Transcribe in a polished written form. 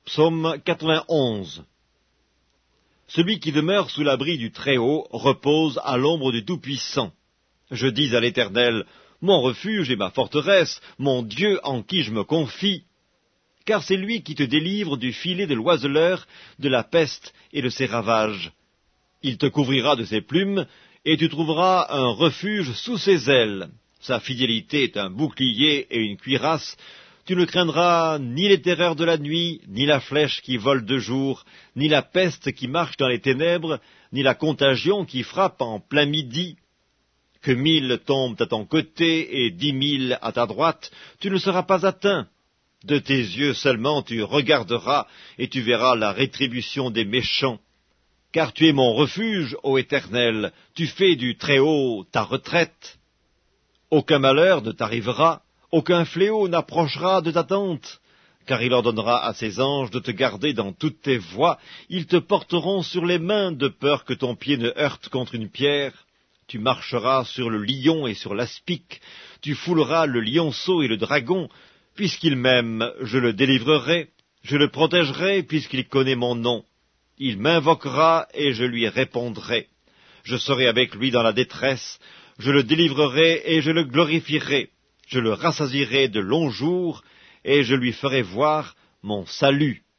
Psaume 91. Celui qui demeure sous l'abri du Très-Haut repose à l'ombre du Tout-Puissant. Je dis à l'Éternel, mon refuge et ma forteresse, mon Dieu en qui je me confie. Car c'est lui qui te délivre du filet de l'oiseleur, de la peste et de ses ravages. Il te couvrira de ses plumes, et tu trouveras un refuge sous ses ailes. Sa fidélité est un bouclier et une cuirasse. Tu ne craindras ni les terreurs de la nuit, ni la flèche qui vole de jour, ni la peste qui marche dans les ténèbres, ni la contagion qui frappe en plein midi. Que 1000 tombent à ton côté et 10 000 à ta droite, tu ne seras pas atteint. De tes yeux seulement tu regarderas, et tu verras la rétribution des méchants. Car tu es mon refuge, ô Éternel, tu fais du Très-Haut ta retraite. Aucun malheur ne t'arrivera, aucun fléau n'approchera de ta tente, car il ordonnera à ses anges de te garder dans toutes tes voies, ils te porteront sur les mains de peur que ton pied ne heurte contre une pierre. Tu marcheras sur le lion et sur l'aspic, tu fouleras le lionceau et le dragon, puisqu'il m'aime, je le délivrerai, je le protégerai, puisqu'il connaît mon nom. Il m'invoquera et je lui répondrai. Je serai avec lui dans la détresse, je le délivrerai et je le glorifierai. Je le rassasierai de longs jours, et je lui ferai voir mon salut.